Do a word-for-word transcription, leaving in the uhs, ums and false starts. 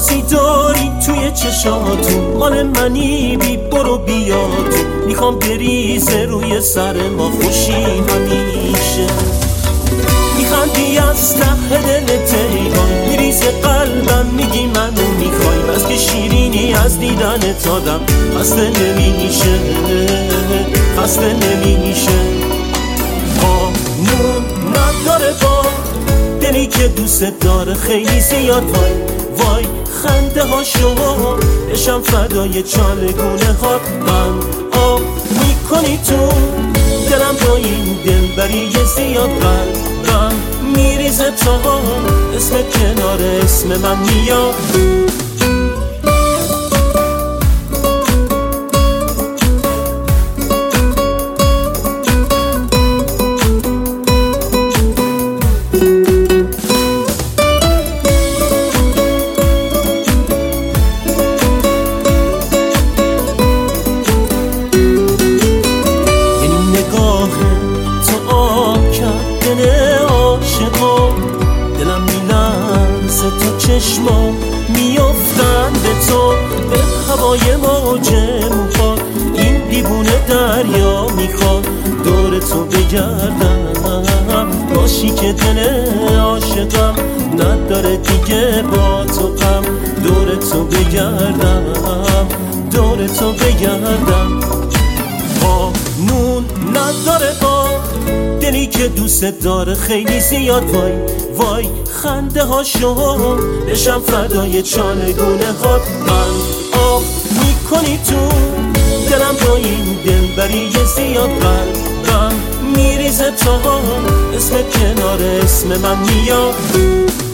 بازی داری توی چشاتون، مال منی بی برو بیا تو. میخوام بریزه روی سر ما خوشی همیشه. میخندی از ته دلت ای وای، میریزه قلبم میگی منو میخوای. بس که شیرینی از دیدنت آدم خسته نمیشه، خسته نمیشه. قانون نداره با دلی که دوست داره خیلی زیاد وای وای. خنده ها شما بشم فدای چالگونه هات. من آب میکنی تو دلم با این دل بری زیاد قلبم میریزه تا اسم کنار اسم من میاد. چشما میافتن به تو، به هوای موج موها. این دیوونه دریا میخواد دور تو بگردم، باشی که دل عاشقم نداره دیگه با تو غم. دور تو بگردم، دور تو بگردم. قانون نداره با دلی که دوست داره خیلی زیاد وای وای. خنده ها شما بشم فدای چالگونه هات. من آب میکنی تو دلم با این دل بری زیاد قلبم میریزه تا اسم کنار اسم من میاد.